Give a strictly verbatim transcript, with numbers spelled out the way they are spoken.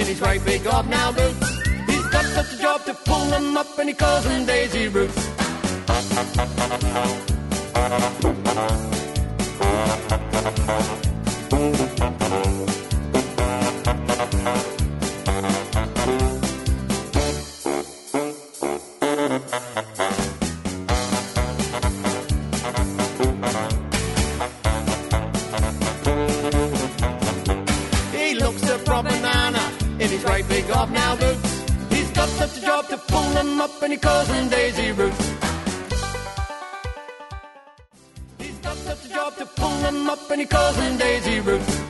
his great big hobnail boots. He's got such a job to pull them up and he calls them daisy roots. He looks a proper nana in his great big hobnail boots. He's got such a job to pull them up and he calls them daisy roots. He's got such a job to pull them up and he calls them daisy roots.